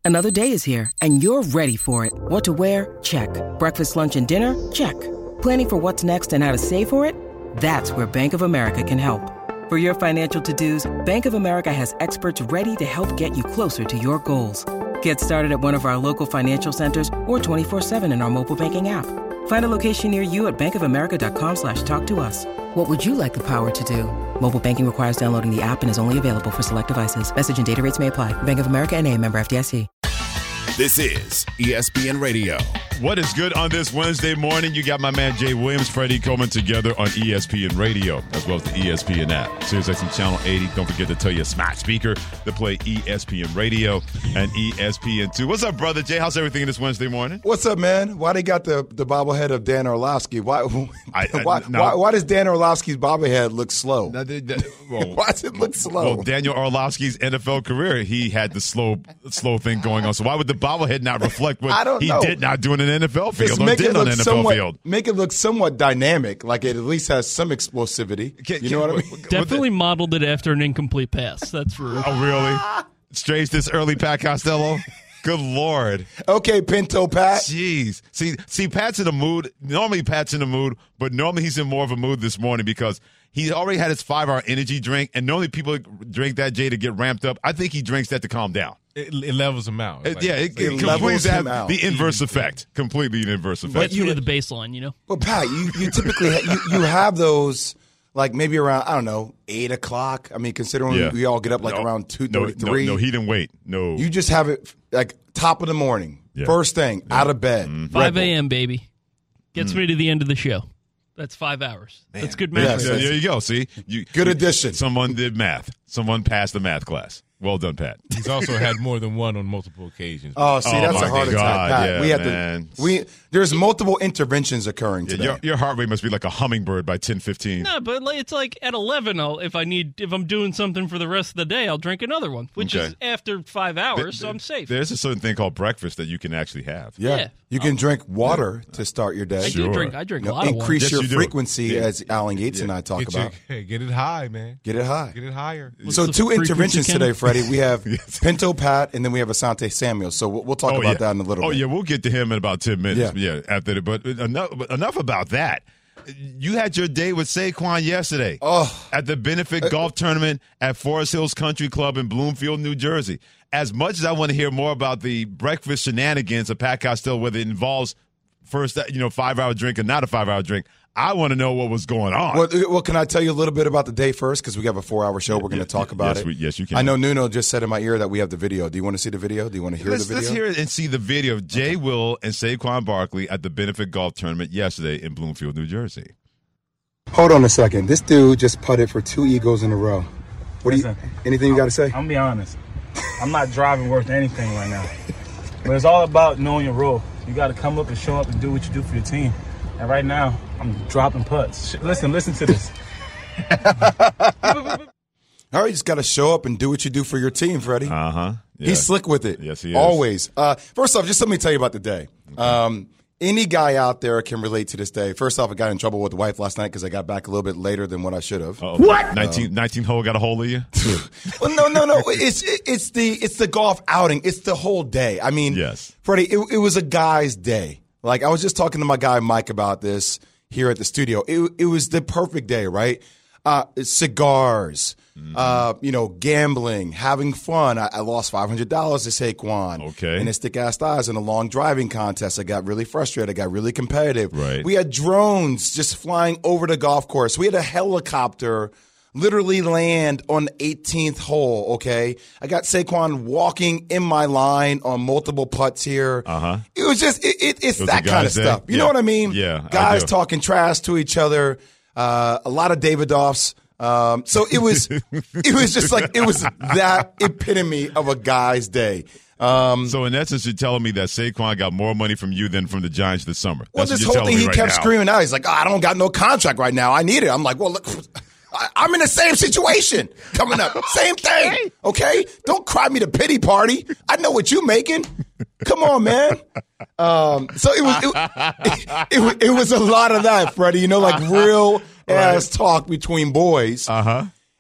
Another day is here, and you're ready for it. What to wear? Check. Breakfast, lunch, and dinner? Check. Planning for what's next and how to save for it? That's where Bank of America can help. For your financial to-dos, Bank of America has experts ready to help get you closer to your goals. Get started at one of our local financial centers or 24/7 in our mobile banking app. Find a location near you at bankofamerica.com/talktous. What would you like the power to do? Mobile banking requires downloading the app and is only available for select devices. Message and data rates may apply. Bank of America N.A., member FDIC. This is ESPN Radio. What is good on this Wednesday morning? You got my man Jay Williams, Freddie Coleman together on ESPN Radio, as well as the ESPN app. SiriusXM Channel 80. Don't forget to tell your smart speaker to play ESPN Radio and ESPN2. What's up, brother Jay? How's everything this Wednesday morning? What's up, man? Why they got the bobblehead of Dan Orlovsky? Why does Dan Orlovsky's bobblehead look slow? Why does it look slow? Well, Daniel Orlovsky's NFL career, he had the slow thing going on. So why would the bobblehead not reflect what he did not do in an NFL field or did on an NFL field? Make it look somewhat dynamic, like it at least has some explosivity. You know what I mean? Definitely modeled it after an incomplete pass. That's for real. Oh, really? Strays this early, Pat Costello? Good Lord. Okay, Pinto Pat. Jeez. See, Pat's in a mood. Normally Pat's in a mood, but normally he's in more of a mood this morning because he already had his 5-hour energy drink, and normally people drink that, Jay, to get ramped up. I think he drinks that to calm down. It levels him out. It completely has the inverse effect. Completely the inverse effect. But you to the baseline, you know? Well, Pat, you typically you have those like maybe around, I don't know, 8 o'clock. I mean, considering we all get up around 2:33. No, he didn't wait. No. You just have it like top of the morning, first thing, out of bed. 5 a.m., baby. Gets me to the end of the show. That's 5 hours. Man. That's good math. Yes, there you go. See? Good addition. Someone did math. Someone passed the math class. Well done, Pat. He's also had more than one on multiple occasions. Oh, see, that's a heart attack, Pat. Yeah, there's multiple interventions occurring today. Your heart rate must be like a hummingbird by 10:15. No, but it's like at 11, if I'm doing something for the rest of the day, I'll drink another one, which is after 5 hours, so I'm safe. There's a certain thing called breakfast that you can actually have. Yeah. You can drink water to start your day. I drink a lot of water. Increase your frequency, as Alan Yates and I talk about. Get it high, man. Get it high. Get it higher. So 2 interventions today, Freddie. We have Pinto Pat, and then we have Asante Samuel. So we'll talk about that in a little bit. Oh, yeah, we'll get to him in about 10 minutes. Yeah, after that. But enough about that. You had your day with Saquon yesterday at the benefit golf tournament at Forest Hills Country Club in Bloomfield, New Jersey. As much as I want to hear more about the breakfast shenanigans of Pat Costello, whether it involves first, 5-hour drink or not a 5-hour drink, I want to know what was going on. Well, can I tell you a little bit about the day first? Because we have a 4-hour show. We're going to talk about it. Yes, you can. I know Nuno just said in my ear that we have the video. Do you want to see the video? Do you want to hear the video? Let's hear it and see the video of Jay Will and Saquon Barkley at the benefit golf tournament yesterday in Bloomfield, New Jersey. Hold on a second. This dude just putted for 2 eagles in a row. Anything you got to say? I'm going to be honest. I'm not driving worth anything right now. But it's all about knowing your role. You got to come up and show up and do what you do for your team. And right now, I'm dropping putts. Listen to this. All right, you just got to show up and do what you do for your team, Freddie. Yeah. He's slick with it. Yes, he is. Always. First off, just let me tell you about the day. Any guy out there can relate to this day. First off, I got in trouble with the wife last night because I got back a little bit later than what I should have. What? 19 hole got a hold of you? Well, no. It's the golf outing. It's the whole day. I mean, yes. Freddie, it was a guy's day. Like, I was just talking to my guy Mike about this here at the studio. It was the perfect day, right? Cigars, gambling, having fun. I lost $500 to Saquon. Okay. And his thick-ass thighs in a long driving contest. I got really frustrated. I got really competitive. Right. We had drones just flying over the golf course. We had a helicopter literally land on the 18th hole, okay? I got Saquon walking in my line on multiple putts here. It was just, it's that kind of stuff. You know what I mean? Yeah. Guys talking trash to each other, a lot of Davidoffs. So it was just like, it was that epitome of a guy's day. So in essence, you're telling me that Saquon got more money from you than from the Giants this summer. Well, this whole thing he kept screaming out. He's like, I don't got no contract right now. I need it. I'm like, well, look, I'm in the same situation coming up. Same thing. Okay? Don't cry me the pity party. I know what you're making. Come on, man. So it was a lot of that, Freddie. Like real ass talk between boys.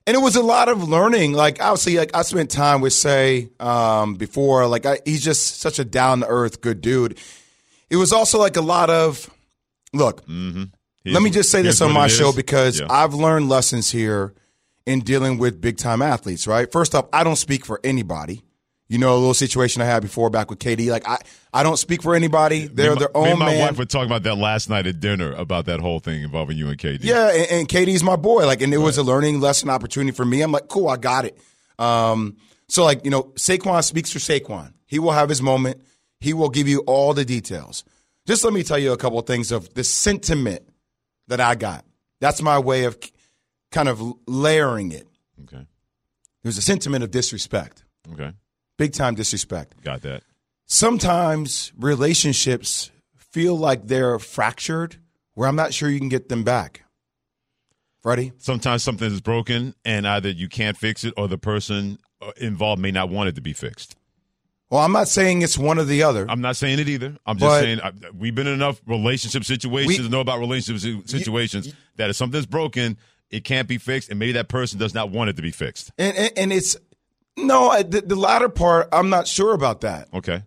And it was a lot of learning. Like, obviously, like I spent time with Say before. Like, he's just such a down-to-earth, good dude. It was also like a lot of, look, let me just say this on my show because I've learned lessons here in dealing with big-time athletes, right? First off, I don't speak for anybody. You know, a little situation I had before back with KD. Like, I don't speak for anybody. They're their own man. Me and my wife were talking about that last night at dinner about that whole thing involving you and KD. Yeah, and KD's my boy. Like, and it was a learning lesson opportunity for me. I'm like, cool, I got it. So, like, you know, Saquon speaks for Saquon. He will have his moment. He will give you all the details. Just let me tell you a couple of things of the sentiment that I got. That's my way of kind of layering it. Okay. There's a sentiment of disrespect. Okay. Big time disrespect. Got that. Sometimes relationships feel like they're fractured where I'm not sure you can get them back. Freddie? Sometimes something is broken and either you can't fix it or the person involved may not want it to be fixed. Well, I'm not saying it's one or the other. I'm not saying it either. I'm just saying we've been in enough relationship situations to know about relationship situations that if something's broken, it can't be fixed, and maybe that person does not want it to be fixed. And it's no, the latter part, I'm not sure about that. Okay.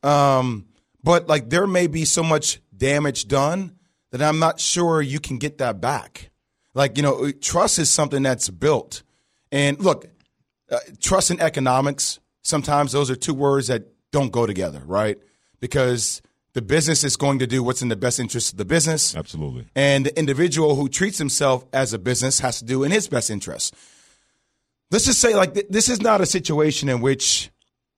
But like there may be so much damage done that I'm not sure you can get that back. Like, you know, trust is something that's built. And look, trust and economics, sometimes those are two words that don't go together, right? Because the business is going to do what's in the best interest of the business. Absolutely. And the individual who treats himself as a business has to do in his best interest. Let's just say, like, this is not a situation in which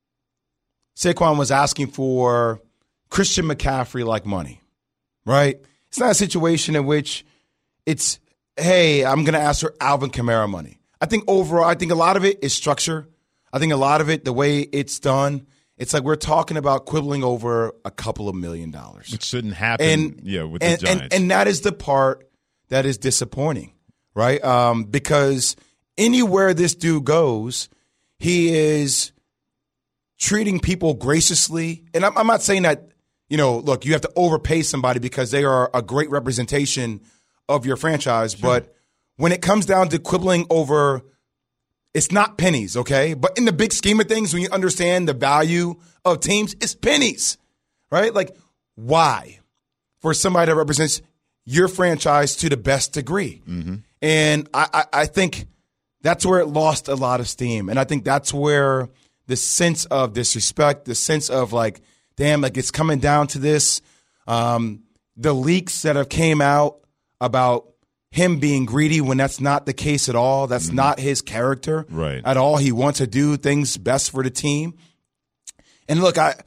Saquon was asking for Christian McCaffrey-like money, right? It's not a situation in which it's, hey, I'm going to ask for Alvin Kamara money. I think overall, I think a lot of it is structure. I think a lot of it, the way it's done, it's like we're talking about quibbling over a couple of $1 million. Which shouldn't happen, with the Giants. And that is the part that is disappointing, right? Because anywhere this dude goes, he is treating people graciously. And I'm not saying that, look, you have to overpay somebody because they are a great representation of your franchise. Sure. But when it comes down to quibbling over, it's not pennies, okay? But in the big scheme of things, when you understand the value of teams, it's pennies, right? Like, why? For somebody that represents your franchise to the best degree. Mm-hmm. And I think that's where it lost a lot of steam. And I think that's where the sense of disrespect, the sense of like, damn, like it's coming down to this. The leaks that have came out about him being greedy when that's not the case at all. That's not his character at all. He wants to do things best for the team. And look, I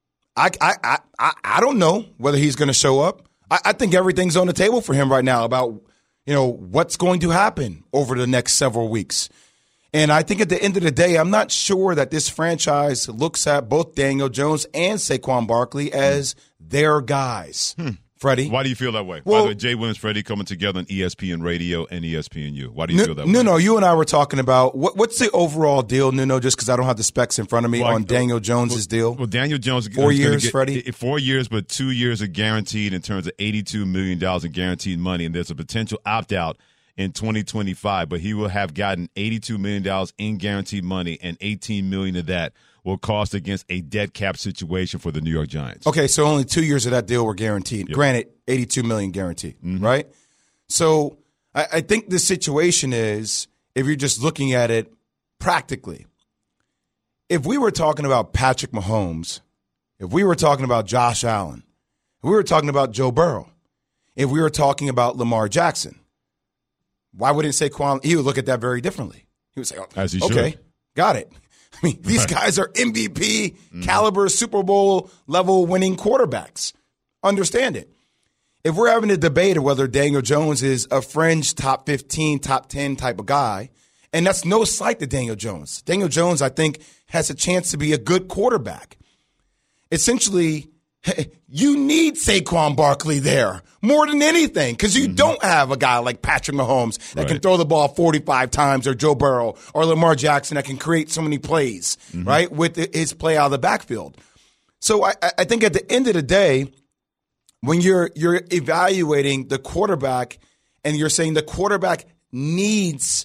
don't know whether he's going to show up. I think everything's on the table for him right now about, what's going to happen over the next several weeks. And I think at the end of the day, I'm not sure that this franchise looks at both Daniel Jones and Saquon Barkley as their guys. Freddie? Why do you feel that way? Well, by the way, Jay Williams, Freddie coming together on ESPN Radio and ESPNU. Why do you feel that way? No, you and I were talking about what's the overall deal, Nuno, just because I don't have the specs in front of me on Daniel Jones' deal. Well, Daniel Jones. 4 years, Freddie? 4 years, but 2 years are guaranteed in terms of $82 million in guaranteed money, and there's a potential opt-out in 2025, but he will have gotten $82 million in guaranteed money, and $18 million of that will cost against a dead cap situation for the New York Giants. Okay, so only 2 years of that deal were guaranteed. Yep. Granted, $82 million guaranteed, right? So I think the situation is, if you're just looking at it practically, if we were talking about Patrick Mahomes, if we were talking about Josh Allen, if we were talking about Joe Burrow, if we were talking about Lamar Jackson, why wouldn't Saquon? He would look at that very differently. He would say, as he okay, should. Got it. I mean, these guys are MVP caliber Super Bowl level winning quarterbacks. Understand it. If we're having a debate of whether Daniel Jones is a fringe top 15, top 10 type of guy, and that's no slight to Daniel Jones. Daniel Jones, I think, has a chance to be a good quarterback. Essentially, you need Saquon Barkley there more than anything because you don't have a guy like Patrick Mahomes that can throw the ball 45 times, or Joe Burrow or Lamar Jackson that can create so many plays, right, with his play out of the backfield. So I think at the end of the day, when you're evaluating the quarterback and you're saying the quarterback needs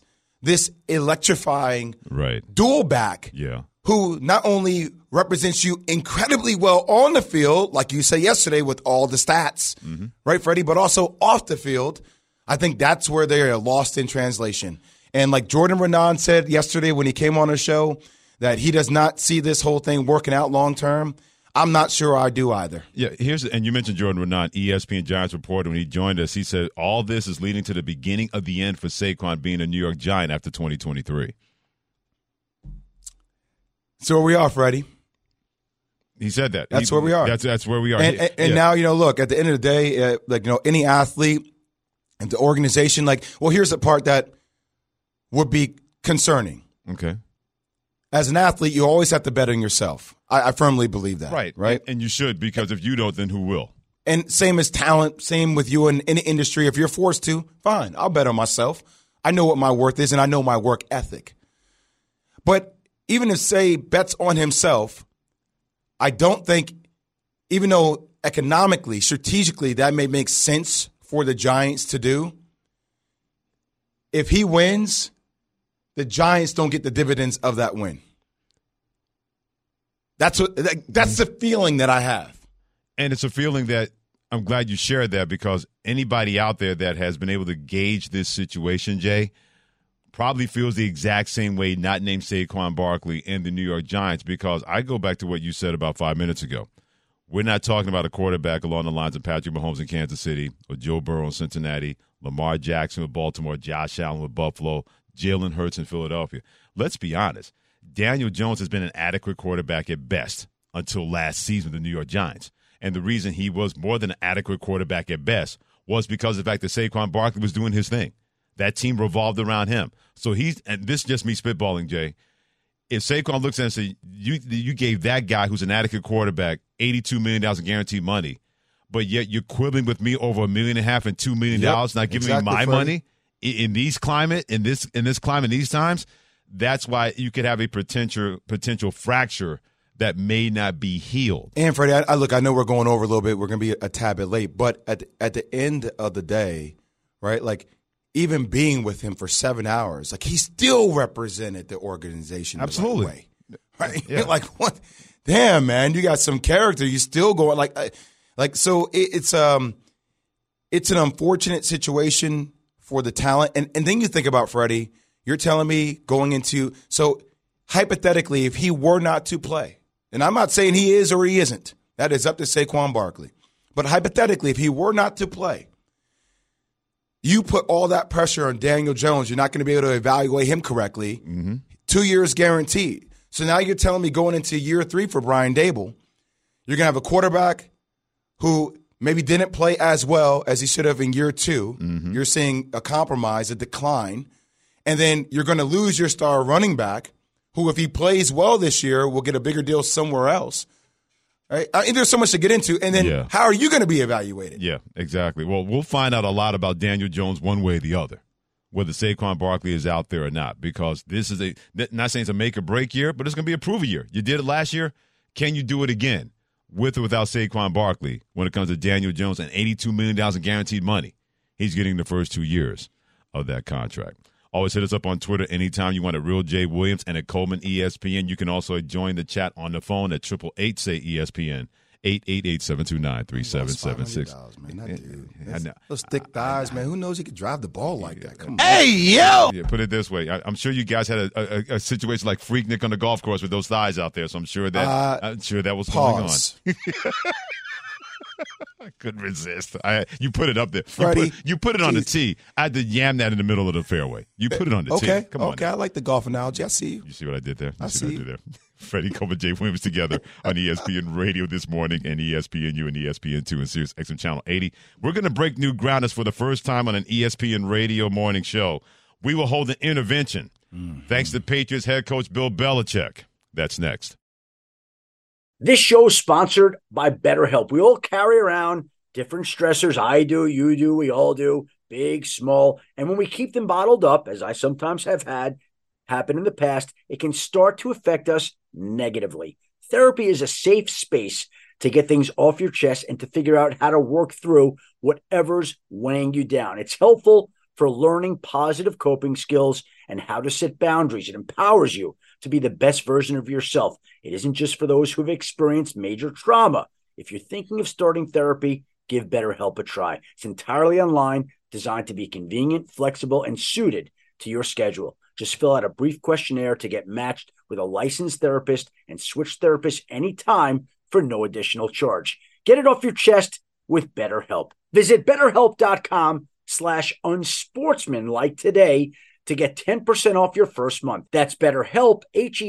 this electrifying dual back who not only represents you incredibly well on the field, like you said yesterday with all the stats, right, Freddie, but also off the field. I think that's where they are lost in translation. And like Jordan Renan said yesterday when he came on the show, that he does not see this whole thing working out long term. I'm not sure I do either. Yeah, and you mentioned Jordan Renan, ESPN Giants reporter, when he joined us. He said all this is leading to the beginning of the end for Saquon being a New York Giant after 2023. So where we are, Freddie. He said that. That's where we are. That's where we are. And now, look, at the end of the day, any athlete and the organization, here's the part that would be concerning. Okay. As an athlete, you always have to bet on yourself. I firmly believe that. Right. And you should, because if you don't, then who will? And same as talent, same with you in the industry. If you're forced to, fine, I'll bet on myself. I know what my worth is, and I know my work ethic. But even if, say, bets on himself, I don't think, even though economically, strategically, that may make sense for the Giants to do, if he wins, the Giants don't get the dividends of that win. That's the feeling that I have. And it's a feeling that I'm glad you shared that, because anybody out there that has been able to gauge this situation, Jay, probably feels the exact same way not named Saquon Barkley and the New York Giants, because I go back to what you said about 5 minutes ago. We're not talking about a quarterback along the lines of Patrick Mahomes in Kansas City or Joe Burrow in Cincinnati, Lamar Jackson with Baltimore, Josh Allen with Buffalo, Jalen Hurts in Philadelphia. Let's be honest. Daniel Jones has been an adequate quarterback at best until last season with the New York Giants. And the reason he was more than an adequate quarterback at best was because of the fact that Saquon Barkley was doing his thing. That team revolved around him. So and this is just me spitballing, Jay. If Saquon looks at it and says, you gave that guy who's an adequate quarterback $82 million in guaranteed money, but yet you're quibbling with me over $1.5 million and $2 million, not giving me my money in this climate, in this climate, these times, that's why you could have a potential fracture that may not be healed. And Freddie, I know we're going over a little bit. We're going to be a tad bit late, but at the end of the day, right? Even being with him for 7 hours, he still represented the organization. Absolutely. The right way, right? Yeah. What? Damn, man, you got some character. You still going so it's an unfortunate situation for the talent. And then you think about Freddie, you're telling me going into – so hypothetically, if he were not to play, and I'm not saying he is or he isn't. That is up to Saquon Barkley. But hypothetically, if he were not to play, you put all that pressure on Daniel Jones. You're not going to be able to evaluate him correctly. 2 years guaranteed. So now you're telling me going into year 3 for Brian Daboll, you're going to have a quarterback who maybe didn't play as well as he should have in year 2. You're seeing a compromise, a decline. And then you're going to lose your star running back who, if he plays well this year, will get a bigger deal somewhere else. Right? There's so much to get into. And then how are you going to be evaluated? Yeah, exactly. Well, we'll find out a lot about Daniel Jones one way or the other, whether Saquon Barkley is out there or not, because this is not saying it's a make or break year, but it's going to be a prove year. You did it last year. Can you do it again with or without Saquon Barkley when it comes to Daniel Jones and $82 million in guaranteed money? He's getting the first 2 years of that contract. Always hit us up on Twitter anytime you want at Real J Williams and at Coleman ESPN. You can also join the chat on the phone at 888-SAY-ESPN, 888-729-3776. Those thick thighs, man. Who knows he could drive the ball like that? Come on. Hey, yo! Yeah, put it this way. I'm sure you guys had a situation like Freaknik on the golf course with those thighs out there, so I'm sure that was going on. I couldn't resist. You put it up there. You put it on the tee. I had to yam that in the middle of the fairway. You put it on the tee. Come on. Okay, I like the golf analogy. I see you. You see what I did there? I see. Freddie Coleman, Jay Williams together on ESPN Radio this morning and ESPNU and ESPN2 and Sirius XM Channel 80. We're going to break new ground as for the first time on an ESPN Radio morning show. We will hold an intervention thanks to Patriots head coach Bill Belichick. That's next. This show is sponsored by BetterHelp. We all carry around different stressors. I do, you do, we all do, big, small. And when we keep them bottled up, as I sometimes have had happen in the past, it can start to affect us negatively. Therapy is a safe space to get things off your chest and to figure out how to work through whatever's weighing you down. It's helpful for for learning positive coping skills and how to set boundaries. It empowers you to be the best version of yourself. It isn't just for those who have experienced major trauma. If you're thinking of starting therapy, give BetterHelp a try. It's entirely online, designed to be convenient, flexible, and suited to your schedule. Just fill out a brief questionnaire to get matched with a licensed therapist and switch therapists anytime for no additional charge. Get it off your chest with BetterHelp. Visit BetterHelp.com/unsportsmanlike today to get 10% off your first month. That's BetterHelp,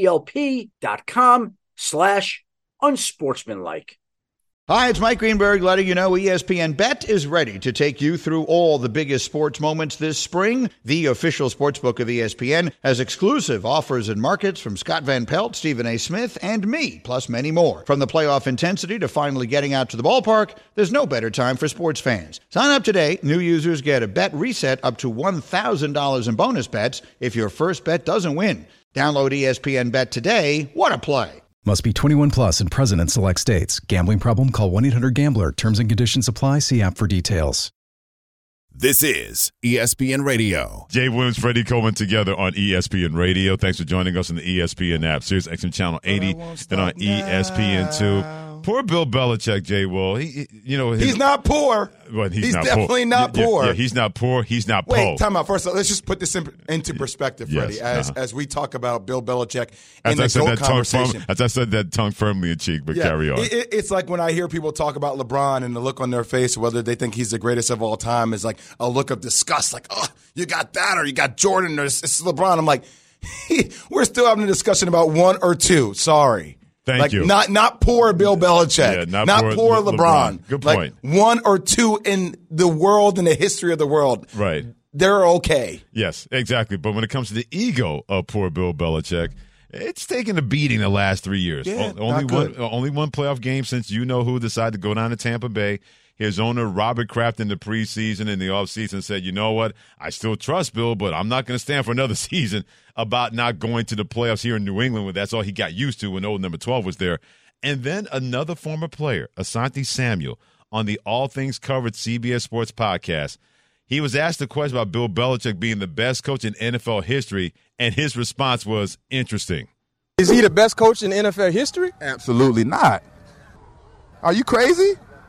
HELP.com/unsportsmanlike. Hi, it's Mike Greenberg letting you know ESPN Bet is ready to take you through all the biggest sports moments this spring. The official sportsbook of ESPN has exclusive offers and markets from Scott Van Pelt, Stephen A. Smith, and me, plus many more. From the playoff intensity to finally getting out to the ballpark, there's no better time for sports fans. Sign up today. New users get a bet reset up to $1,000 in bonus bets if your first bet doesn't win. Download ESPN Bet today. What a play. Must be 21 plus and present in select states. Gambling problem? Call 1-800-GAMBLER. Terms and conditions apply. See app for details. This is ESPN Radio. Jay Williams, Freddie Coleman together on ESPN Radio. Thanks for joining us on the ESPN app. Sirius XM Channel 80 and on ESPN2. Poor Bill Belichick, Jay Will. He's not poor. Well, he's definitely not poor. Yeah, he's not poor. He's not poor. Wait, time out. First, let's just put this into perspective, Freddie, as we talk about Bill Belichick in the GOAT conversation. As I said that tongue firmly in cheek, but carry on. It's like when I hear people talk about LeBron and the look on their face, whether they think he's the greatest of all time, is like a look of disgust, like, oh, you got that, or you got Jordan, or it's LeBron. I'm like, we're still having a discussion about one or two. Sorry. Thank you. Not poor Bill Belichick. Yeah, not poor LeBron. Good point. Like one or two in the world, in the history of the world. Right. They're okay. Yes, exactly. But when it comes to the ego of poor Bill Belichick, it's taken a beating the last 3 years. Yeah, only one playoff game since you-know-who decided to go down to Tampa Bay. His owner, Robert Kraft, in the preseason and the offseason said, you know what, I still trust Bill, but I'm not going to stand for another season about not going to the playoffs here in New England when that's all he got used to when old number 12 was there. And then another former player, Asante Samuel, on the All Things Covered CBS Sports podcast, he was asked a question about Bill Belichick being the best coach in NFL history, and his response was interesting. Is he the best coach in NFL history? Absolutely not. Are you crazy?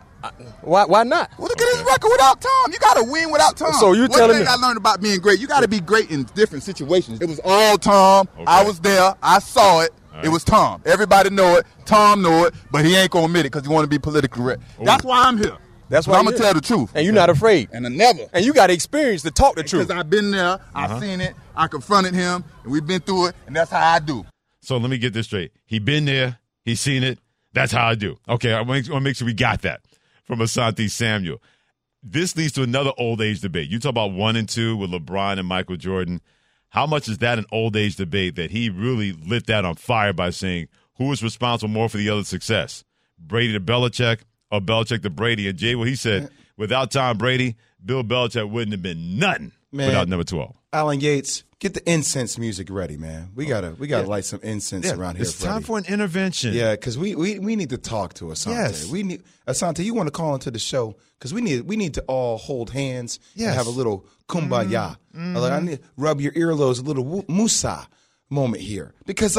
Why not? Well, look at his record without Tom. You got to win without Tom. So you're telling me? One thing I learned about being great, you got to be great in different situations. It was all Tom. Okay. I was there. I saw it. Right. It was Tom. Everybody know it. Tom know it, but he ain't going to admit it because he want to be politically correct. That's why I'm here. That's why I'm going to tell the truth. And you're not afraid. And I never. And you got experience to talk the truth. Because I've been there. I've seen it. I confronted him, and we've been through it, and that's how I do. So let me get this straight. He been there. He's seen it. That's how I do. Okay, I want to make sure we got that from Asante Samuel. This leads to another old age debate. You talk about 1 and 2 with LeBron and Michael Jordan. How much is that an old age debate that he really lit that on fire by saying who is responsible more for the other's success? Brady to Belichick or Belichick to Brady? And Jay, well, he said without Tom Brady, Bill Belichick wouldn't have been nothing without number 12. Alan Yates, get the incense music ready, man. We gotta light some incense around here. It's time for an intervention. Yeah, because we need to talk to Asante. Yes. We need Asante. You want to call into the show because we need to all hold hands and have a little kumbaya. Like I need to rub your earlobes, a little Musa moment here because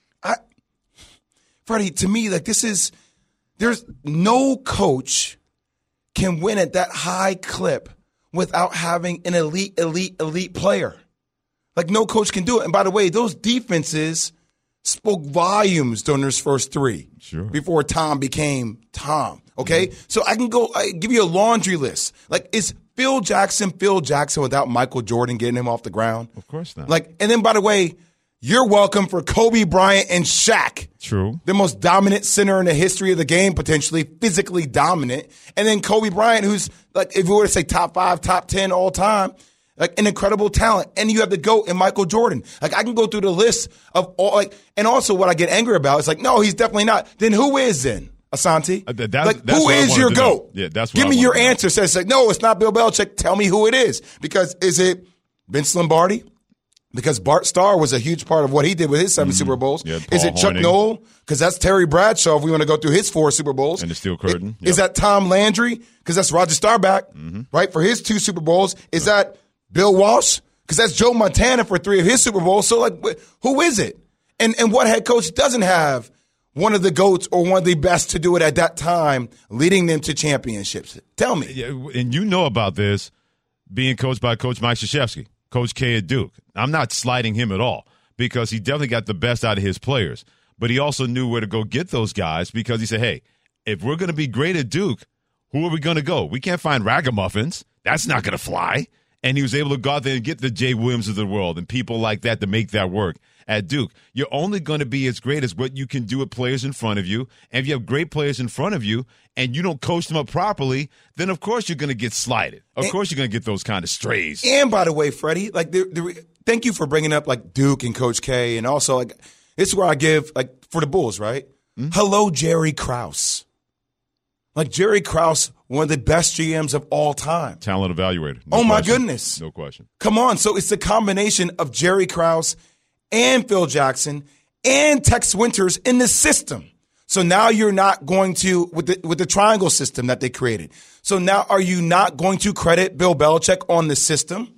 Freddie, to me, there's no coach can win at that high clip without having an elite player. Like, no coach can do it. And by the way, those defenses spoke volumes during those first three before Tom became Tom, okay? So I give you a laundry list. Like, is Phil Jackson without Michael Jordan getting him off the ground? Of course not. Like, and then, by the way, you're welcome for Kobe Bryant and Shaq. True. The most dominant center in the history of the game, potentially physically dominant. And then Kobe Bryant, who's, like, if we were to say top 5, top 10 all time, like an incredible talent. And you have the GOAT in Michael Jordan. Like, I can go through the list of all, like, and also what I get angry about is like, no, he's definitely not. Then who is then? Asante? Who is your GOAT? Yeah, that's what Give me your answer. Says like, no, it's not Bill Belichick. Tell me who it is. Because is it Vince Lombardi? Because Bart Starr was a huge part of what he did with his 7 Super Bowls. Yeah, is it Chuck Noll? Because that's Terry Bradshaw if we want to go through his 4 Super Bowls. And the Steel Curtain. Is that Tom Landry? Because that's Roger Staubach, right, for his 2 Super Bowls. Is that Bill Walsh? Because that's Joe Montana for 3 of his Super Bowls. So, like, who is it? And what head coach doesn't have one of the GOATs or one of the best to do it at that time, leading them to championships? Tell me. Yeah, and you know about this being coached by Coach Mike Krzyzewski, Coach K at Duke. I'm not slighting him at all because he definitely got the best out of his players. But he also knew where to go get those guys because he said, hey, if we're going to be great at Duke, who are we going to go? We can't find ragamuffins. That's not going to fly. And he was able to go out there and get the Jay Williams of the world and people like that to make that work at Duke. You're only going to be as great as what you can do with players in front of you. And if you have great players in front of you and you don't coach them up properly, then of course you're going to get slighted. Of course you're going to get those kind of strays. And by the way, Freddie, like, thank you for bringing up like Duke and Coach K, and also like this is where I give like for the Bulls, right? Mm-hmm. Hello, Jerry Krause. Like Jerry Krause, one of the best GMs of all time. Talent evaluator. My goodness. No question. Come on. So it's the combination of Jerry Krause and Phil Jackson and Tex Winters in the system. So now you're not going to, with the triangle system that they created. So now are you not going to credit Bill Belichick on the system?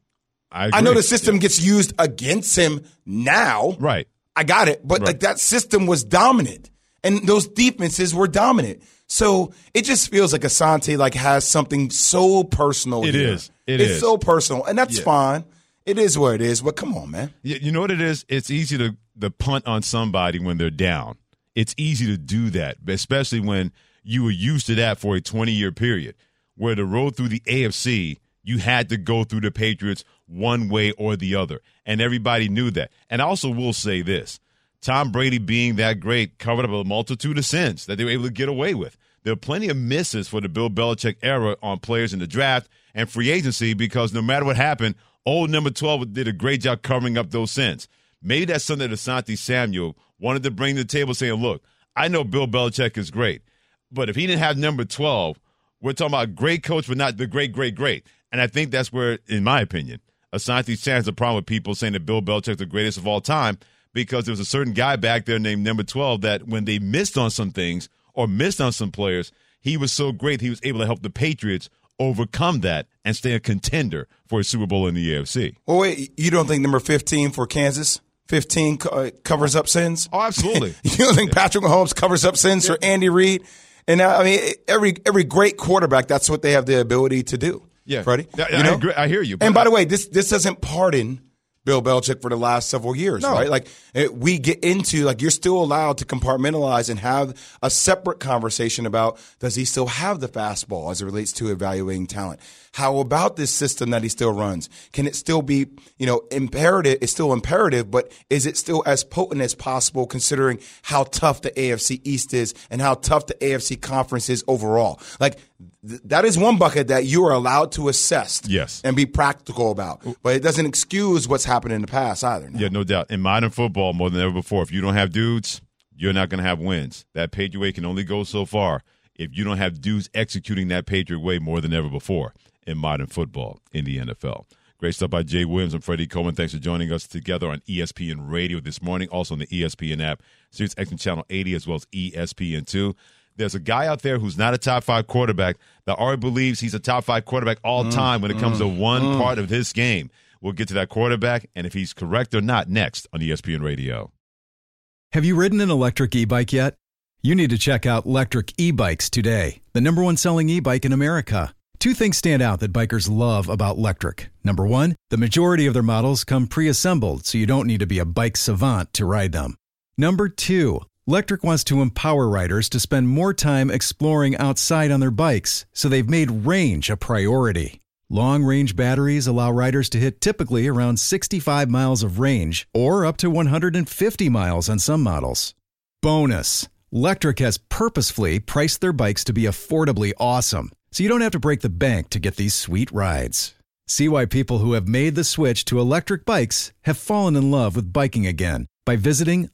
I know the system gets used against him now. Right. I got it. But like that system was dominant. And those defenses were dominant. So it just feels like Asante like has something so personal. It here. is. It's so personal. And that's fine. It is what it is. But come on, man. You know what it is? It's easy to punt on somebody when they're down. It's easy to do that, especially when you were used to that for a 20-year period, where the road through the AFC, you had to go through the Patriots one way or the other. And everybody knew that. And I also will say this. Tom Brady being that great covered up a multitude of sins that they were able to get away with. There are plenty of misses for the Bill Belichick era on players in the draft and free agency because no matter what happened, old number 12 did a great job covering up those sins. Maybe that's something that Asante Samuel wanted to bring to the table saying, look, I know Bill Belichick is great, but if he didn't have number 12, we're talking about a great coach but not the great, great, great. And I think that's where, in my opinion, Asante Samuel has a problem with people saying that Bill Belichick's the greatest of all time because there was a certain guy back there named number 12 that when they missed on some things or missed on some players, he was so great he was able to help the Patriots overcome that and stay a contender for a Super Bowl in the AFC. Well, wait, you don't think number 15 for Kansas, 15 covers up sins? Oh, absolutely. You don't think Patrick Mahomes covers up sins for Andy Reid? And I mean, every great quarterback, that's what they have the ability to do. Yeah, Freddie. I agree. I hear you. And by the way, this doesn't pardon Bill Belichick for the last several years, right? Like we get into like you're still allowed to compartmentalize and have a separate conversation about does he still have the fastball as it relates to evaluating talent? How about this system that he still runs? Can it still be, imperative? It's still imperative, but is it still as potent as possible considering how tough the AFC East is and how tough the AFC conference is overall? Like that is one bucket that you are allowed to assess and be practical about, but it doesn't excuse what's happened in the past either. Yeah, no doubt. In modern football, more than ever before, if you don't have dudes, you're not going to have wins. That Patriot way can only go so far if you don't have dudes executing that Patriot way more than ever before in modern football in the NFL. Great stuff by Jay Williams and Freddie Coleman. Thanks for joining us together on ESPN Radio this morning, also on the ESPN app, Sirius XM Channel 80, as well as ESPN2. There's a guy out there who's not a top 5 quarterback that already believes he's a top 5 quarterback all time when it comes to one part of his game. We'll get to that quarterback and if he's correct or not next on ESPN Radio. Have you ridden an electric e-bike yet? You need to check out Lectric E-Bikes today, the #1 selling e-bike in America. 2 things stand out that bikers love about Lectric. Number 1, the majority of their models come pre-assembled, so you don't need to be a bike savant to ride them. Number 2, Lectric wants to empower riders to spend more time exploring outside on their bikes, so they've made range a priority. Long-range batteries allow riders to hit typically around 65 miles of range or up to 150 miles on some models. Bonus, Lectric has purposefully priced their bikes to be affordably awesome, so you don't have to break the bank to get these sweet rides. See why people who have made the switch to electric bikes have fallen in love with biking again by visiting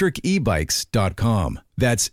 lectricebikes.com. That's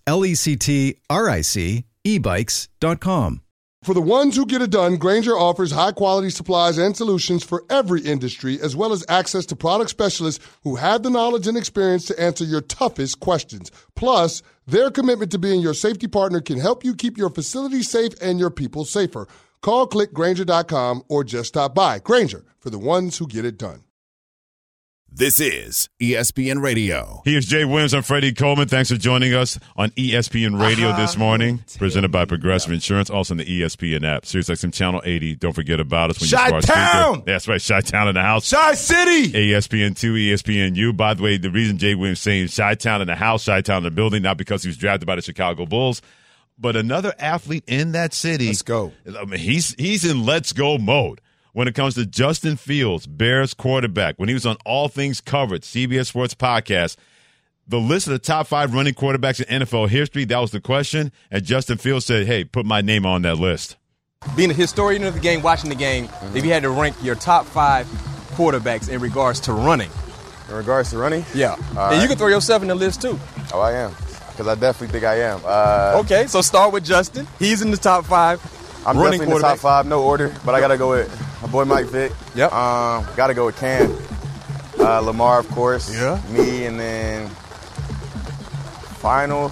LECTRIC ebikes.com. For the ones who get it done, Grainger offers high-quality supplies and solutions for every industry, as well as access to product specialists who have the knowledge and experience to answer your toughest questions. Plus, their commitment to being your safety partner can help you keep your facility safe and your people safer. Call, click Grainger.com, or just stop by. Grainger, for the ones who get it done. This is ESPN Radio. Here's Jay Williams. I'm Freddie Coleman. Thanks for joining us on ESPN Radio this morning. Presented by Progressive Insurance, also on the ESPN app. SiriusXM Channel 80. Don't forget about us when you smart speaker. That's right, Chi-Town in the house. Chi-City! ESPN2, ESPNU. By the way, the reason Jay Williams saying Chi-Town in the house, Chi-Town in the building, not because he was drafted by the Chicago Bulls, but another athlete in that city. Let's go. I mean, he's in let's go mode. When it comes to Justin Fields, Bears quarterback, when he was on All Things Covered, CBS Sports Podcast, the list of the top 5 running quarterbacks in NFL history, that was the question, and Justin Fields said, hey, put my name on that list. Being a historian of the game, watching the game, if you had to rank your top 5 quarterbacks in regards to running. In regards to running? Yeah. And you can throw yourself in the list, too. Oh, I am, because I definitely think I am. Okay, so start with Justin. He's in the top 5. I'm definitely in the top 5, no order, but I got to go with my boy Mike Vick. Yep. Got to go with Cam. Lamar, of course. Yeah. Me, and then final,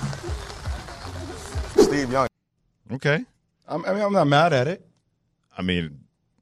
Steve Young. Okay. I'm not mad at it. I mean,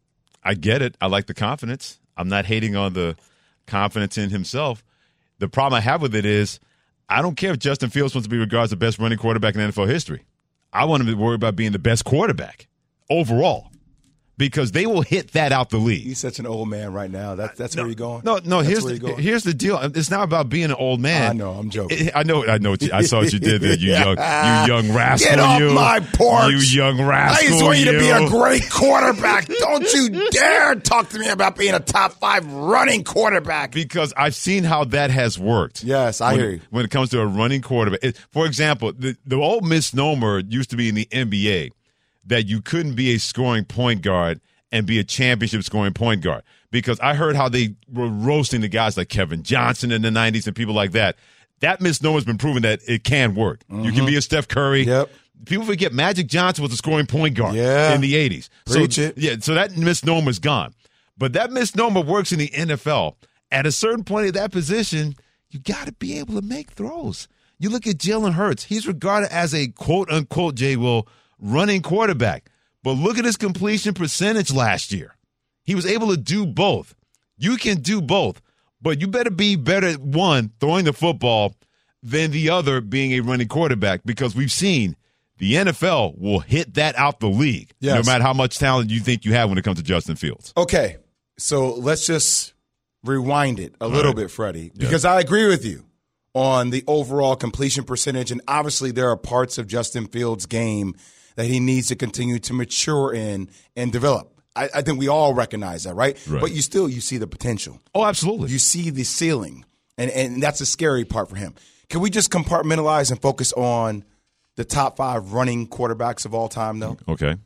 I get it. I like the confidence. I'm not hating on the confidence in himself. The problem I have with it is I don't care if Justin Fields wants to be regarded as the best running quarterback in NFL history. I want him to worry about being the best quarterback overall, because they will hit that out the league. He's such an old man right now. That's where you're going. No. Here's the deal. It's not about being an old man. I know. I'm joking. I know. I saw what you did there. You young rascal. Get off my porch. You young rascal. I just want you to be a great quarterback. Don't you dare talk to me about being a top 5 running quarterback. Because I've seen how that has worked. Yes, I hear you. When it comes to a running quarterback. For example, the old misnomer used to be in the NBA that you couldn't be a scoring point guard and be a championship scoring point guard. Because I heard how they were roasting the guys like Kevin Johnson in the 90s and people like that. That misnomer has been proven that it can work. Mm-hmm. You can be a Steph Curry. Yep. People forget Magic Johnson was a scoring point guard in the 80s. Preach it. Yeah, so that misnomer is gone. But that misnomer works in the NFL. At a certain point at that position, you got to be able to make throws. You look at Jalen Hurts. He's regarded as a quote-unquote, Jay Will, running quarterback. But look at his completion percentage last year. He was able to do both. You can do both, but you better be better at one, throwing the football, than the other, being a running quarterback, because we've seen the NFL will hit that out the league, no matter how much talent you think you have when it comes to Justin Fields. Okay, so let's just rewind it a little bit, Freddie, because I agree with you on the overall completion percentage, and obviously there are parts of Justin Fields' game that he needs to continue to mature in and develop. I think we all recognize that, right? But you see the potential. Oh, absolutely. You see the ceiling, and that's the scary part for him. Can we just compartmentalize and focus on the top 5 running quarterbacks of all time, though? Okay.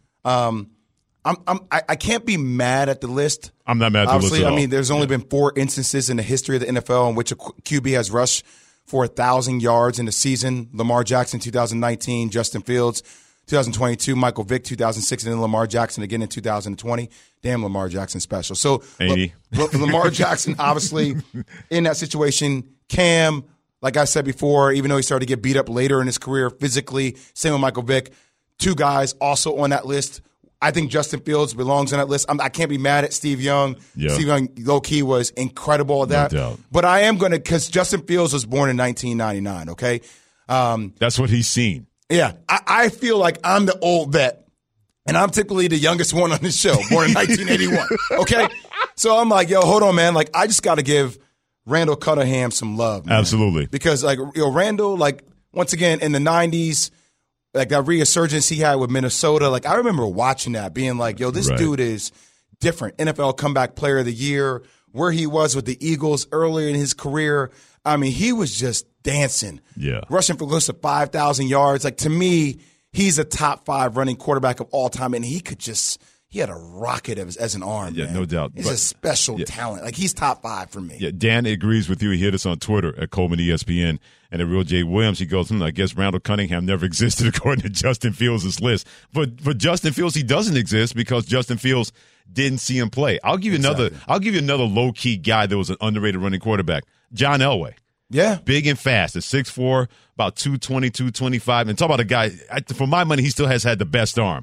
I can't be mad at the list. I'm not mad at the list at all. I mean, there's only been 4 instances in the history of the NFL in which a QB has rushed for 1,000 yards in a season. Lamar Jackson, 2019. Justin Fields, 2022, Michael Vick, 2006, and then Lamar Jackson again in 2020. Damn, Lamar Jackson special. So Lamar Jackson, obviously, in that situation. Cam, like I said before, even though he started to get beat up later in his career physically, same with Michael Vick. 2 guys also on that list. I think Justin Fields belongs on that list. I can't be mad at Steve Young. Yeah. Steve Young, low-key, was incredible at that. No doubt. But I am going to, because Justin Fields was born in 1999, okay? That's what he's seen. Yeah, I feel like I'm the old vet, and I'm typically the youngest one on this show, born in 1981, okay? So I'm like, yo, hold on, man. Like, I just got to give Randall Cunningham some love, man. Absolutely. Because, like, Randall, like, once again, in the 90s, like, that resurgence he had with Minnesota, like, I remember watching that, being like, yo, this dude is different. NFL Comeback Player of the Year, where he was with the Eagles earlier in his career. I mean, he was just dancing. Yeah. Rushing for close to 5,000 yards. Like, to me, he's a top 5 running quarterback of all time, and he had a rocket as an arm, man. No doubt. He's a special talent. Like, he's top 5 for me. Yeah, Dan agrees with you. He hit us on Twitter at Coleman ESPN. And at Real J Williams, he goes, I guess Randall Cunningham never existed according to Justin Fields' list. But for Justin Fields, he doesn't exist because Justin Fields didn't see him play. I'll give you another low-key guy that was an underrated running quarterback. John Elway. Yeah. Big and fast. At 6'4", about 220, 225. And talk about a guy, for my money, he still has had the best arm.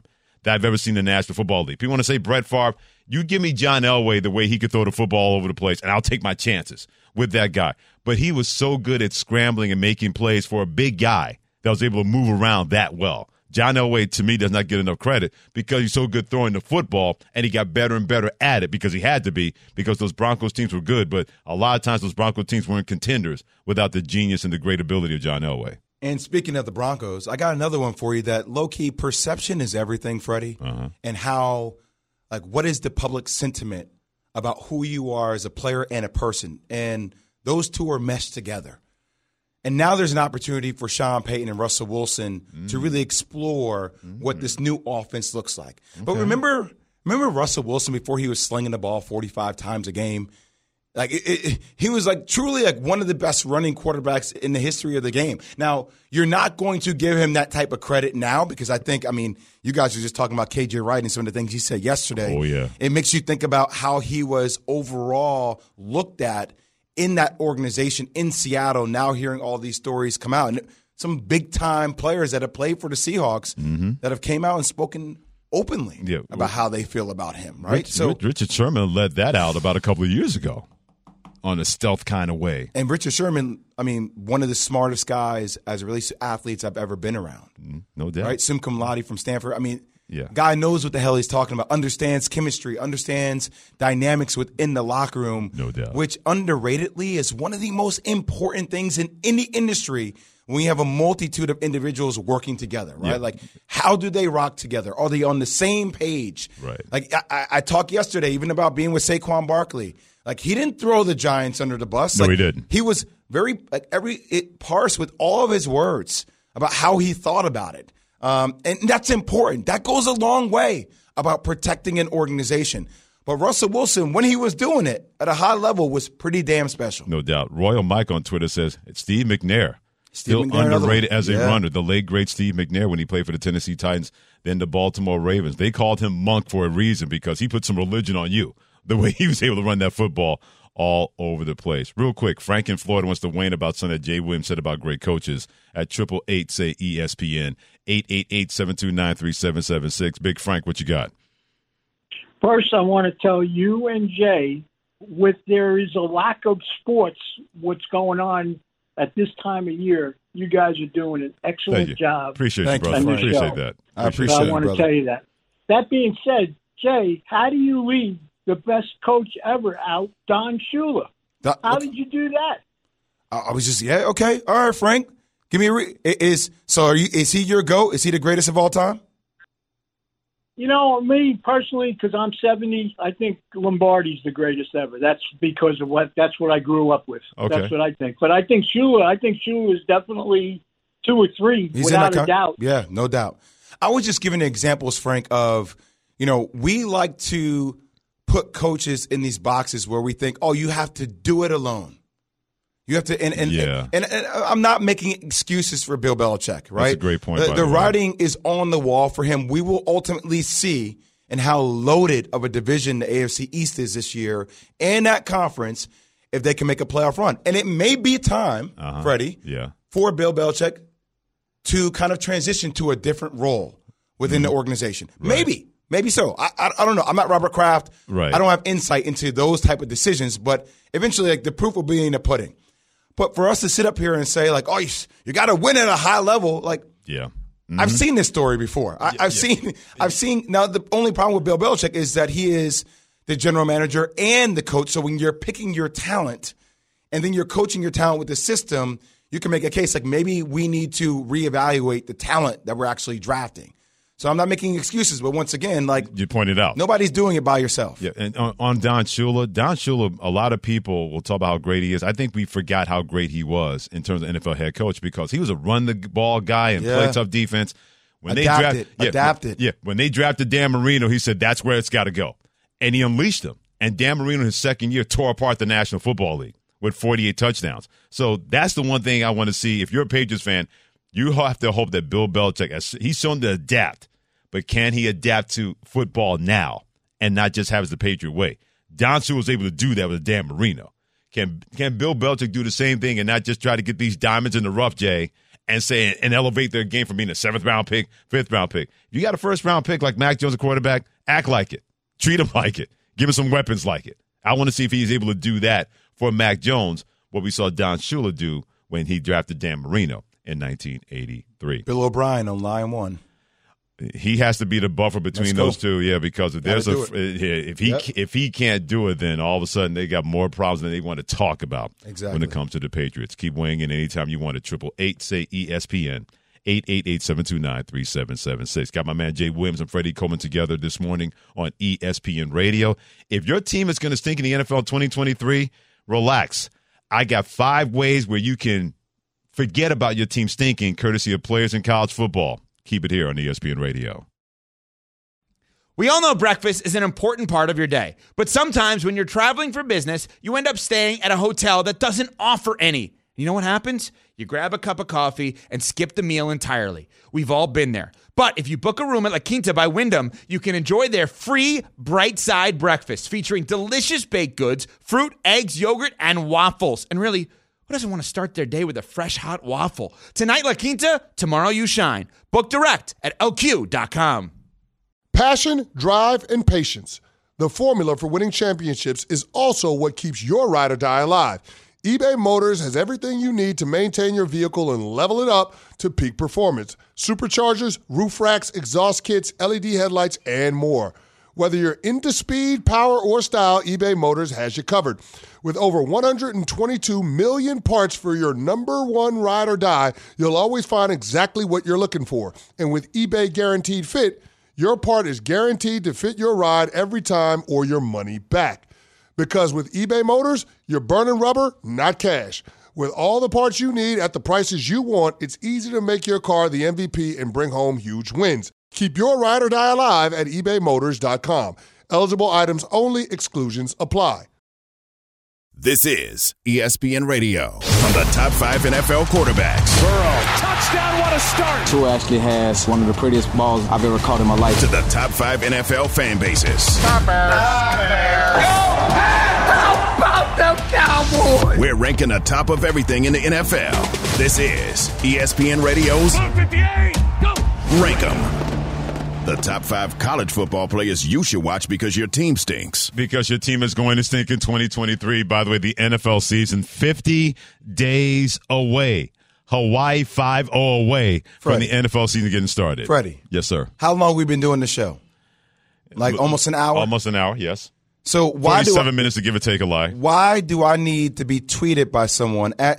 that I've ever seen in the National Football League. People want to say Brett Favre. You give me John Elway the way he could throw the football all over the place, and I'll take my chances with that guy. But he was so good at scrambling and making plays for a big guy that was able to move around that well. John Elway, to me, does not get enough credit because he's so good throwing the football, and he got better and better at it because he had to be, because those Broncos teams were good, but a lot of times those Broncos teams weren't contenders without the genius and the great ability of John Elway. And speaking of the Broncos, I got another one for you that low-key perception is everything, Freddie, and how, like, what is the public sentiment about who you are as a player and a person? And those two are meshed together. And now there's an opportunity for Sean Payton and Russell Wilson to really explore what this new offense looks like. Okay. But remember Russell Wilson before he was slinging the ball 45 times a game? Like he was like truly like one of the best running quarterbacks in the history of the game. Now, you're not going to give him that type of credit now because you guys were just talking about KJ Wright and some of the things he said yesterday. Oh, yeah. It makes you think about how he was overall looked at in that organization in Seattle, now hearing all these stories come out. And some big-time players that have played for the Seahawks that have came out and spoken openly about how they feel about him, right? Richard Sherman let that out about a couple of years ago on a stealth kind of way. And Richard Sherman, one of the smartest guys as it relates to athletes I've ever been around. No doubt. Right? Sim cum laude from Stanford. Guy knows what the hell he's talking about, understands chemistry, understands dynamics within the locker room. No doubt. Which underratedly is one of the most important things in any industry when you have a multitude of individuals working together, right? Yeah. Like, how do they rock together? Are they on the same page? Right. Like, I talked yesterday even about being with Saquon Barkley. Like, he didn't throw the Giants under the bus. No, he didn't. He was very, parsed with all of his words about how he thought about it. And that's important. That goes a long way about protecting an organization. But Russell Wilson, when he was doing it at a high level, was pretty damn special. No doubt. Royal Mike on Twitter says, it's Steve McNair. Still underrated as a runner. The late, great Steve McNair when he played for the Tennessee Titans, then the Baltimore Ravens. They called him Monk for a reason because he put some religion on you, the way he was able to run that football all over the place. Real quick, Frank in Florida wants to weigh in about something that Jay Williams said about great coaches at 888-SAY-ESPN, 888-729-3776. Big Frank, what you got? First, I want to tell you and Jay, there is a lack of sports, what's going on at this time of year, you guys are doing an excellent job. Appreciate you, brother. Appreciate that. I appreciate it, I want to tell you that. That being said, Jay, how do you leave the best coach ever out, Don Shula? How did you do that? I was just, okay. All right, Frank. Give me is he your GOAT? Is he the greatest of all time? Me personally, because I'm 70, I think Lombardi's the greatest ever. That's because of that's what I grew up with. Okay. That's what I think. But I think Shula is definitely 2 or 3 without a doubt. Yeah, no doubt. I was just giving examples, Frank, of, we like to put coaches in these boxes where we think, oh, you have to do it alone. You have to, and I'm not making excuses for Bill Belichick, right? That's a great point. The writing is on the wall for him. We will ultimately see and how loaded of a division the AFC East is this year and that conference if they can make a playoff run. And it may be time, Freddie, for Bill Belichick to kind of transition to a different role within the organization. Right. Maybe so. I don't know. I'm not Robert Kraft. Right. I don't have insight into those type of decisions, but eventually the proof will be in the pudding. But for us to sit up here and say, like, oh, you got to win at a high level, like, I've seen this story before. I've seen. Now, the only problem with Bill Belichick is that he is the general manager and the coach. So when you're picking your talent and then you're coaching your talent with the system, you can make a case like maybe we need to reevaluate the talent that we're actually drafting. So I'm not making excuses, but once again, like you pointed out, nobody's doing it by yourself. Yeah, and on Don Shula, a lot of people will talk about how great he is. I think we forgot how great he was in terms of NFL head coach because he was a run the ball guy and play tough defense. When Adapted. When they drafted Dan Marino, he said that's where it's got to go, and he unleashed them. And Dan Marino, in his second year, tore apart the National Football League with 48 touchdowns. So that's the one thing I want to see. If you're a Patriots fan, you have to hope that Bill Belichick, he's shown to adapt, but can he adapt to football now and not just have it the Patriot way? Don Shula was able to do that with Dan Marino. Can Bill Belichick do the same thing and not just try to get these diamonds in the rough, Jay, and elevate their game from being a 7th-round pick, 5th-round pick. If you got a 1st-round pick like Mac Jones, a quarterback, act like it. Treat him like it. Give him some weapons like it. I want to see if he's able to do that for Mac Jones, what we saw Don Shula do when he drafted Dan Marino in 1983. Bill O'Brien on line 1. He has to be the buffer between those two, because if there's if he can't do it, then all of a sudden they got more problems than they want to talk about when it comes to the Patriots. Keep weighing in anytime you want. 888 say ESPN 888-729-3776. Got my man Jay Williams and Freddie Coleman together this morning on ESPN Radio. If your team is going to stink in the NFL 2023, relax. I got 5 ways where you can forget about your team stinking, courtesy of Players in College Football. Keep it here on ESPN Radio. We all know breakfast is an important part of your day, but sometimes when you're traveling for business, you end up staying at a hotel that doesn't offer any. You know what happens? You grab a cup of coffee and skip the meal entirely. We've all been there. But if you book a room at La Quinta by Wyndham, you can enjoy their free Bright Side breakfast featuring delicious baked goods, fruit, eggs, yogurt, and waffles. And really, who doesn't want to start their day with a fresh, hot waffle? Tonight, La Quinta, tomorrow you shine. Book direct at LQ.com. Passion, drive, and patience. The formula for winning championships is also what keeps your ride or die alive. eBay Motors has everything you need to maintain your vehicle and level it up to peak performance. Superchargers, roof racks, exhaust kits, LED headlights, and more. Whether you're into speed, power, or style, eBay Motors has you covered. With over 122 million parts for your number one ride or die, you'll always find exactly what you're looking for. And with eBay Guaranteed Fit, your part is guaranteed to fit your ride every time or your money back. Because with eBay Motors, you're burning rubber, not cash. With all the parts you need at the prices you want, it's easy to make your car the MVP and bring home huge wins. Keep your ride or die alive at ebaymotors.com. Eligible items only. Exclusions apply. This is ESPN Radio. From the top 5 NFL quarterbacks. Burrow, touchdown, what a start. Tua actually has one of the prettiest balls I've ever caught in my life. To the top 5 NFL fan bases. Stop Bears. How about the Cowboys? We're ranking the top of everything in the NFL. This is ESPN Radio's 58, go. Rank 'em. The top 5 college football players you should watch because your team stinks. Because your team is going to stink in 2023. By the way, the NFL season, 50 days away. Hawaii 5-0 away from the NFL season getting started. Freddie. Yes, sir. How long have we been doing the show? Like almost an hour? Almost an hour, yes. So why 47 minutes to give or take a lie. Why do I need to be tweeted by someone at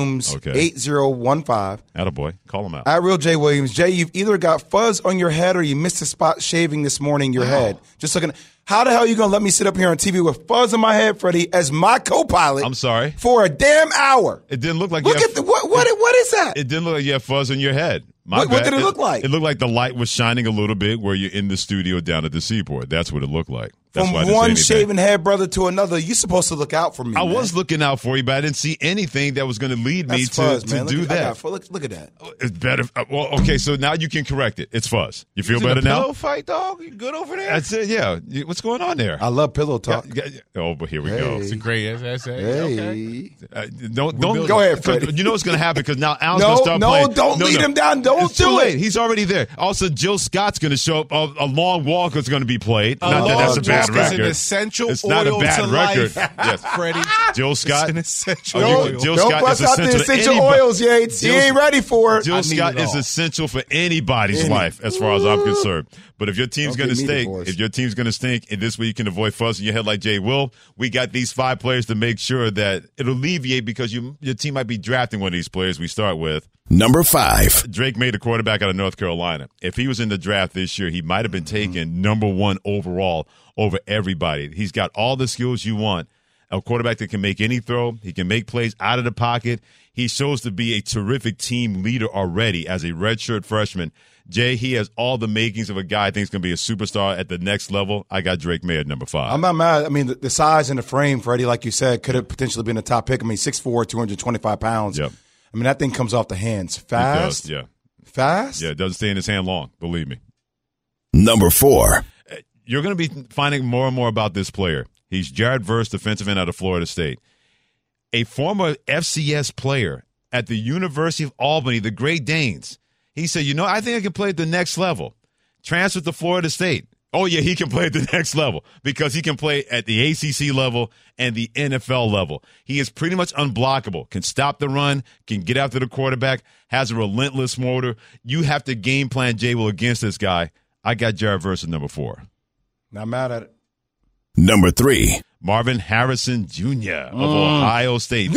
Shooms8015? Attaboy. Call him out. At Real J Williams. Jay, you've either got fuzz on your head or you missed a spot shaving this morning your head. Just looking. How the hell are you going to let me sit up here on TV with fuzz on my head, Freddie, as my co-pilot? I'm sorry. For a damn hour. It didn't look like what is that? It didn't look like you had fuzz in your head. What did it look like? It looked like the light was shining a little bit where you're in the studio down at the Seaport. That's what it looked like. That's From one shaven head brother to another, you're supposed to look out for me. I was looking out for you, but I didn't see anything that was going to lead me to do that. Look at that. It's better. Well, okay, so now you can correct it. It's fuzz. You feel better now? Pillow fight, dog. You good over there? That's it. Yeah. What's going on there? I love pillow talk. Oh, but here we go. It's a great essay. Hey. Okay. Don't go ahead, Freddie. You know what's going to happen because now Al's going to start playing. Don't lead him down. Don't it's too do late. it. He's already there. Also, Jill Scott's going to show up. A long walk is going to be played. Not that that's a bad record. It's not a bad record. Yes, Freddie. Jill Scott. It's an essential oil. oil. Jill Don't Scott bust is out the essential essential oils, Yates. He ain't ready for it. Jill Scott is essential for anybody's life, as far as I'm concerned. But if your team's going to stink, and this way you can avoid fuzz in your head like Jay Will, we got these 5 players to make sure that it'll alleviate because your team might be drafting one of these players we start with. Number 5. Drake May, the quarterback out of North Carolina. If he was in the draft this year, he might have been taken number 1 overall over everybody. He's got all the skills you want. A quarterback that can make any throw. He can make plays out of the pocket. He shows to be a terrific team leader already as a redshirt freshman. Jay, he has all the makings of a guy I think is going to be a superstar at the next level. I got Drake May at number 5. I'm not mad. I mean, the size and the frame, Freddie, like you said, could have potentially been a top pick. I mean, 6'4", 225 pounds. Yep. I mean, that thing comes off the hands fast. It does, yeah. Fast? Yeah, it doesn't stay in his hand long, believe me. Number 4. You're going to be finding more and more about this player. He's Jared Verse, defensive end out of Florida State. A former FCS player at the University of Albany, the Great Danes. He said, I think I can play at the next level. Transferred to Florida State. Oh, yeah, he can play at the next level because he can play at the ACC level and the NFL level. He is pretty much unblockable, can stop the run, can get after the quarterback, has a relentless motor. You have to game plan Jay Will against this guy. I got Jared Verse at number 4. Not mad at it. Number 3. Marvin Harrison Jr. of Ohio State.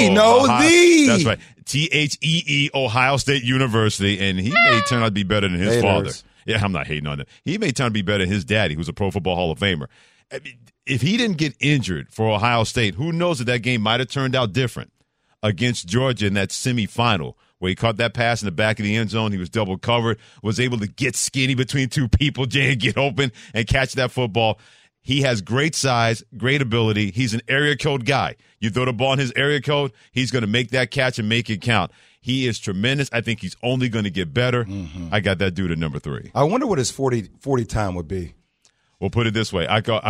That's right. THEE, Ohio State University, and he may turn out to be better than his father. Yeah, I'm not hating on it. He may turn out to be better than his daddy, who's a Pro Football Hall of Famer. I mean, if he didn't get injured for Ohio State, who knows if that game might have turned out different against Georgia in that semifinal where he caught that pass in the back of the end zone. He was double covered, was able to get skinny between two people, Jay, and get open and catch that football. He has great size, great ability. He's an area code guy. You throw the ball in his area code, he's going to make that catch and make it count. He is tremendous. I think he's only going to get better. I got that dude at number 3. I wonder what his 40 time would be. We'll put it this way. I call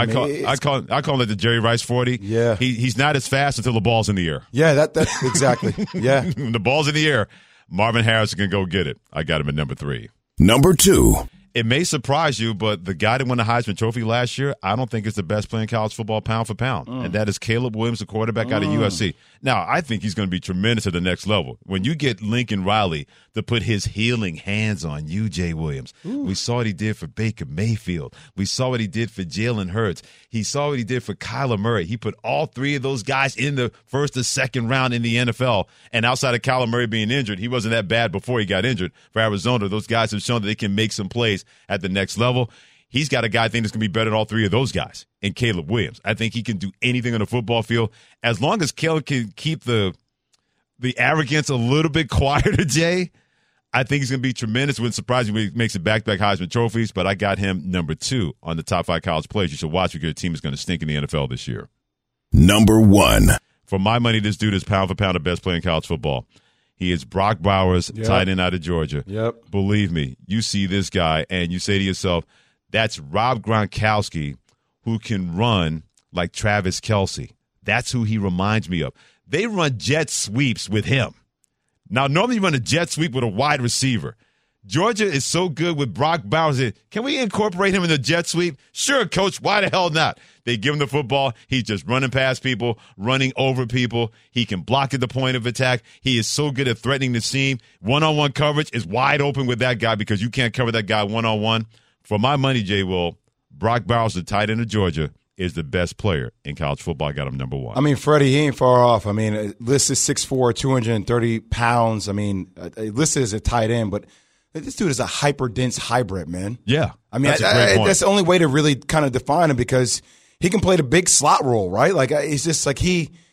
it the Jerry Rice 40. Yeah. He's not as fast until the ball's in the air. Yeah, that's exactly. Yeah. When the ball's in the air, Marvin Harrison can go get it. I got him at number 3. Number 2. It may surprise you, but the guy that won the Heisman Trophy last year, I don't think is the best player in college football pound for pound. And that is Caleb Williams, the quarterback out of USC. Now, I think he's going to be tremendous at the next level. When you get Lincoln Riley to put his healing hands on you, Jay Williams, we saw what he did for Baker Mayfield. We saw what he did for Jalen Hurts. He saw what he did for Kyler Murray. He put all 3 of those guys in the first or second round in the NFL. And outside of Kyler Murray being injured, he wasn't that bad before he got injured. For Arizona, those guys have shown that they can make some plays at the next level. He's got a guy I think that's going to be better than all 3 of those guys, and Caleb Williams. I think he can do anything on the football field as long as Caleb can keep the arrogance a little bit quieter, Jay. I think he's going to be tremendous. It wouldn't surprise me when he makes it back-to-back Heisman trophies, but I got him number 2 on the top 5 college players you should watch because your team is going to stink in the NFL this year. Number 1. For my money, this dude is pound for pound the best player in college football. He is Brock Bowers, tight end out of Georgia. Yep. Believe me, you see this guy and you say to yourself, that's Rob Gronkowski who can run like Travis Kelce. That's who he reminds me of. They run jet sweeps with him. Now, normally you run a jet sweep with a wide receiver. Georgia is so good with Brock Bowers. Can we incorporate him in the jet sweep? Sure, coach. Why the hell not? They give him the football. He's just running past people, running over people. He can block at the point of attack. He is so good at threatening the seam. One-on-one coverage is wide open with that guy because you can't cover that guy one-on-one. For my money, Jay Will, Brock Bowers, the tight end of Georgia, is the best player in college football. I got him number 1. I mean, Freddie, he ain't far off. I mean, listed 6'4", 230 pounds. I mean, listed as a tight end, but this dude is a hyper-dense hybrid, man. Yeah. I mean, that's the only way to really kind of define him because he can play the big slot role, right? Like, it's just like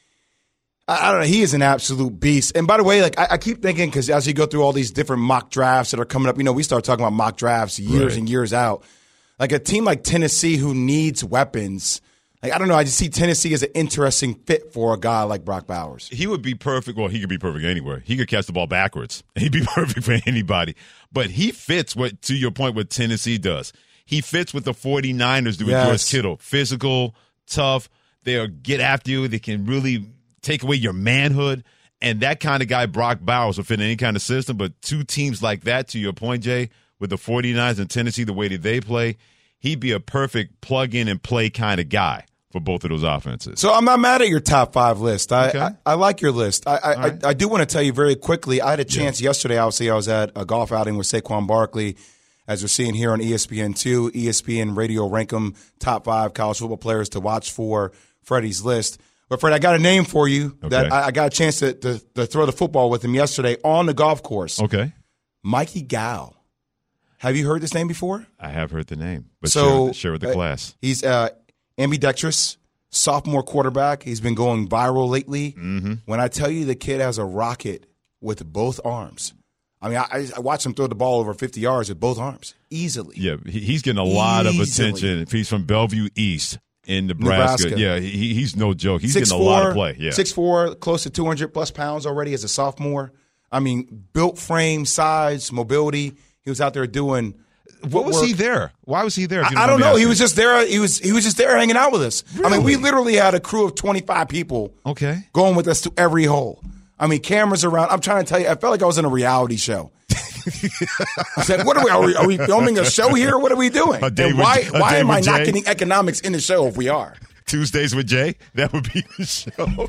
I don't know. He is an absolute beast. And by the way, like I keep thinking because as you go through all these different mock drafts that are coming up, we start talking about mock drafts years and years out. Like a team like Tennessee who needs weapons. Like I don't know. I just see Tennessee as an interesting fit for a guy like Brock Bowers. He would be perfect. Well, he could be perfect anywhere. He could catch the ball backwards. He'd be perfect for anybody. But he fits to your point, what Tennessee does. He fits what the 49ers do with George Kittle. Physical, tough. They'll get after you. They can really take away your manhood, and that kind of guy, Brock Bowers, will fit in any kind of system. But 2 teams like that, to your point, Jay, with the 49ers and Tennessee, the way that they play, he'd be a perfect plug-in and play kind of guy for both of those offenses. So I'm not mad at your top 5 list. I like your list. I do want to tell you very quickly, I had a chance yesterday, obviously I was at a golf outing with Saquon Barkley, as we're seeing here on ESPN2. ESPN Radio rank them top 5 college football players to watch for Freddie's list. But, Fred, I got a name for you that I got a chance to throw the football with him yesterday on the golf course. Okay. Mikey Gall. Have you heard this name before? I have heard the name, but so, share with the class. He's ambidextrous, sophomore quarterback. He's been going viral lately. Mm-hmm. When I tell you the kid has a rocket with both arms, I mean, I watched him throw the ball over 50 yards with both arms easily. Yeah, he's getting a lot of attention. If he's from Bellevue East in Nebraska. Yeah, he's no joke. He's getting a lot of play. Yeah. 6'4", close to 200-plus pounds already as a sophomore. I mean, built frame, size, mobility. He was out there doing What was he there? Why was he there? I don't know. He was just there. He was just there hanging out with us. Really? I mean, we literally had a crew of 25 people going with us to every hole. I mean, cameras around. I'm trying to tell you, I felt like I was in a reality show. I said, "What are we filming a show here? What are we doing? And why am I not getting economics in the show if we are?" Tuesdays with Jay? That would be the show.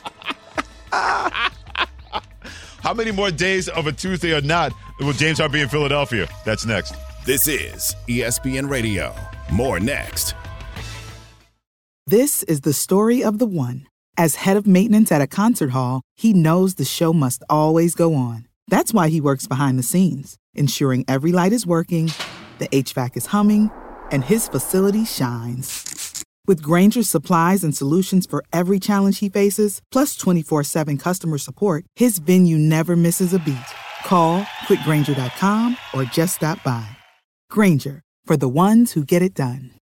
How many more days of a Tuesday or not will James Harden be in Philadelphia? That's next. This is ESPN Radio. More next. This is the story of the one. As head of maintenance at a concert hall, he knows the show must always go on. That's why he works behind the scenes, ensuring every light is working, the HVAC is humming, and his facility shines. With Grainger's supplies and solutions for every challenge he faces, plus 24/7 customer support, his venue never misses a beat. Call quickgrainger.com or just stop by. Grainger, for the ones who get it done.